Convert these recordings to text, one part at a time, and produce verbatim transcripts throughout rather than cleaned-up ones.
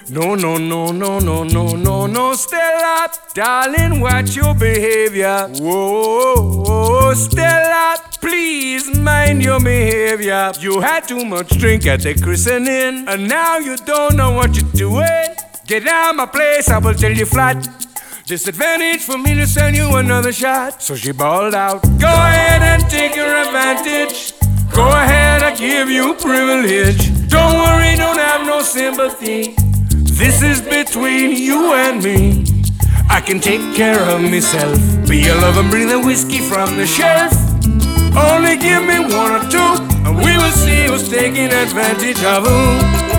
No, no, no, no, no, no, no, no, Stella, darling, watch your behavior. Whoa, Stella, please mind your behavior. You had too much drink at the christening, and now you don't know what you're doing. Get out my place, I will tell you flat. Disadvantage for me to send you another shot. So she bawled out, go ahead and take your advantage. Go ahead, I give you privilege. Don't worry, don't have no sympathy. This is between you and me. I can take care of myself. Be a love and bring the whiskey from the shelf. Only give me one or two, and we will see who's taking advantage of who.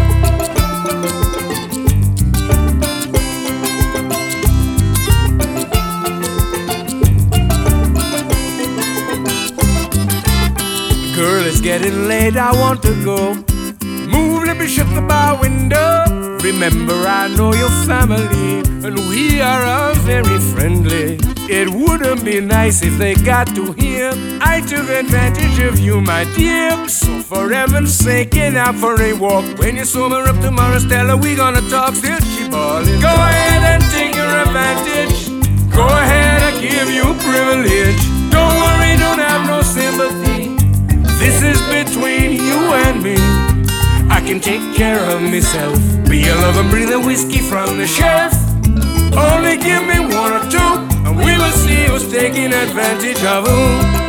Girl, it's getting late, I want to go. Move, let me shut the bar window. Remember, I know your family, and we are all very friendly. It wouldn't be nice if they got to hear I took advantage of you, my dear. So for heaven's sake, get out for a walk. When you're sober up tomorrow, Stella, we gonna talk. Still she ballin'. Go ahead and take your advantage. Go ahead, I give you privilege. Don't worry, don't have no sympathy. This is between you and me. I can take care of myself. Be a love and bring the whiskey from the shelf. Only give me one or two, and we will see who's taking advantage of who.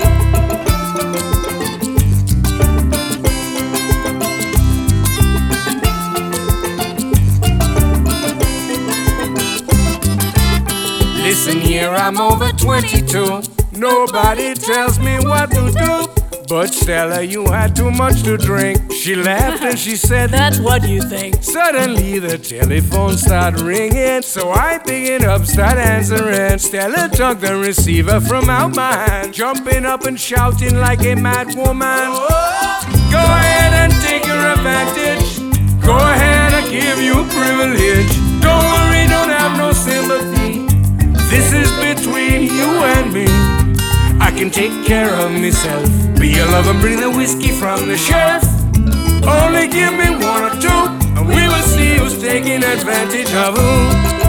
Listen here, I'm over twenty-two. Nobody tells me what to do. But Stella, you had too much to drink. She laughed and she said, that's what you think. Suddenly the telephone started ringing, so I pick it up, start answering. Stella took the receiver from out my hand, jumping up and shouting like a mad woman. Go ahead and take your advantage. Go ahead, I give you privilege. Don't worry, don't have no sympathy. This is between you and me. I can take care of myself. Be a love and bring the whiskey from the shelf. Only give me one or two, and we will see who's taking advantage of who.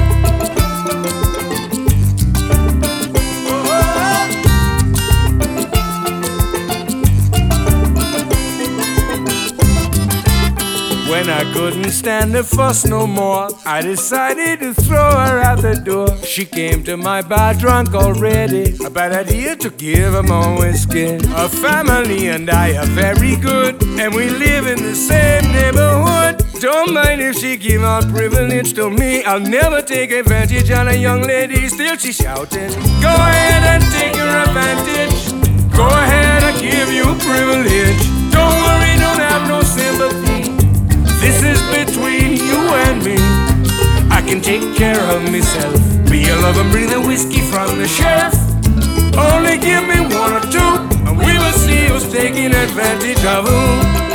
When I couldn't stand the fuss no more, I decided to throw her out the door. She came to my bar drunk already, a bad idea to give her more whiskey. Her family and I are very good, and we live in the same neighborhood. Don't mind if she give her privilege to me. I'll never take advantage on a young lady. Still she shouting, go ahead and take your advantage. Go ahead, I give you privilege. Don't worry, don't have no sympathy. This is between you and me. I can take care of myself. Be a love and bring the whiskey from the shelf. Only give me one or two, and we will see who's taking advantage of who.